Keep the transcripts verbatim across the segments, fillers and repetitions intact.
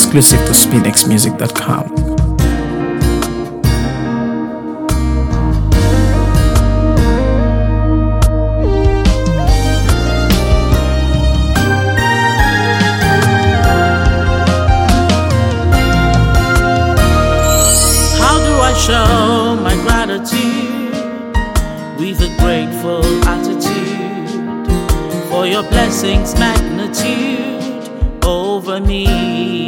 exclusive to spin x music dot com. Show my gratitude with a grateful attitude for your blessings magnitude over me.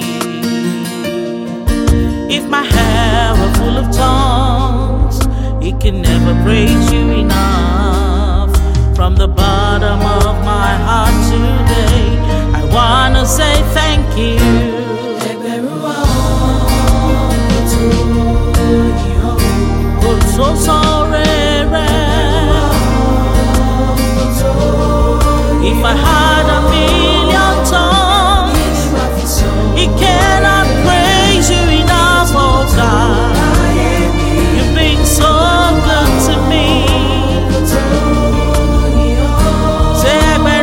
If my hair were full of tongues, it can never praise you enough. From the bottom of my heart today, I wanna say thank you. So sorry, if I had a million tongues, it cannot praise you enough, oh God. You've been so good to me. Say,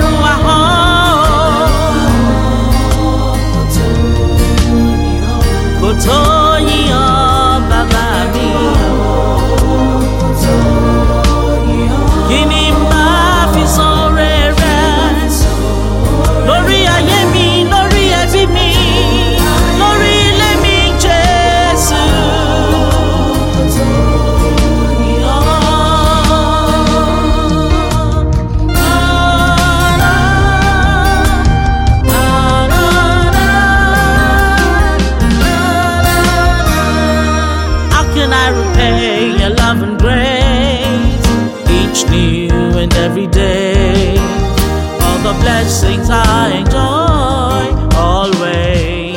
every day, all the blessings I enjoy always.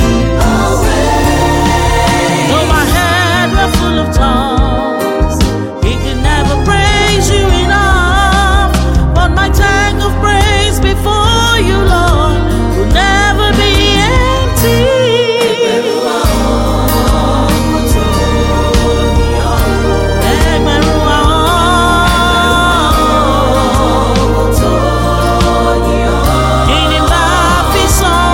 Always. Though my head were full of tongues, it can never praise you enough. But my tank of praise before you, Lord, will never be empty. Song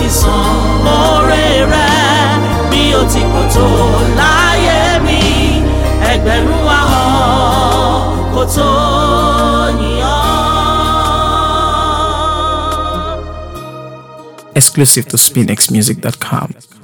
ti san oore rẹ̀ bí ó ti pọ̀ tó láyé mi ẹgbẹ̀rún ahọ́n kò tó yìn ọ́. Exclusive to spin x music dot com.